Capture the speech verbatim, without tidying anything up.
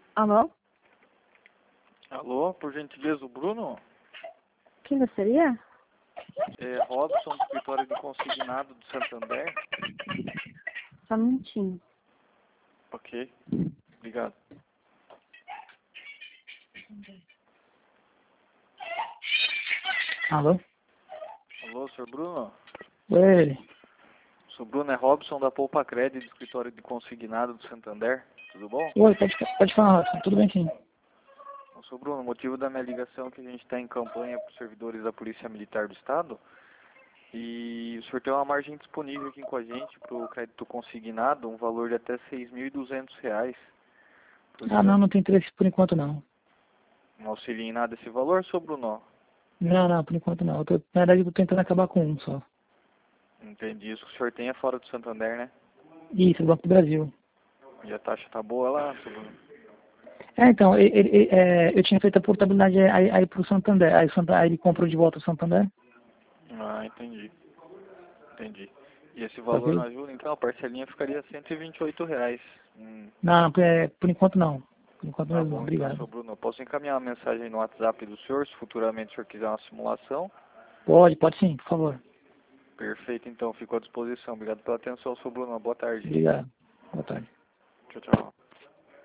Alô? Alô, por gentileza, o Bruno? Quem gostaria? É Robson, do escritório de consignado do Santander. Só um minutinho. Ok, obrigado. Alô? Alô, senhor Bruno? Oi. Sou Bruno, é Robson da Poupa Crédito, do escritório de consignado do Santander. Tudo bom? Oi, pode, pode falar, Robson. Tudo bem, sim. Eu sou Bruno, o motivo da minha ligação é que a gente está em campanha para os servidores da Polícia Militar do Estado. E o senhor tem uma margem disponível aqui com a gente para o crédito consignado, um valor de até seis mil e duzentos reais. Ah, não, não tem interesse por enquanto, não. Não auxilia em nada esse valor, seu Bruno? Não, não, por enquanto não. Eu tô, na verdade, eu tô tentando acabar com um só. Entendi. Isso que o senhor tem é fora do Santander, né? Isso, do Banco do Brasil. E a taxa tá boa lá, seu Bruno? É, então, ele, ele, é, eu tinha feito a portabilidade aí, aí pro Santander. Aí, o Santa- aí ele comprou de volta o Santander. Ah, entendi. Entendi. E esse valor Ok? não ajuda, então a parcelinha ficaria cento e vinte e oito reais. Hum, Não, é, por enquanto não. Por enquanto tá mesmo não. bom, então, seu Obrigado. Bruno. Eu posso encaminhar uma mensagem no WhatsApp do senhor, se futuramente o senhor quiser uma simulação? Pode, pode sim, por favor. Perfeito, então. Fico à disposição. Obrigado pela atenção, seu Bruno. Boa tarde. Obrigado. Boa tarde. Tchau, tchau.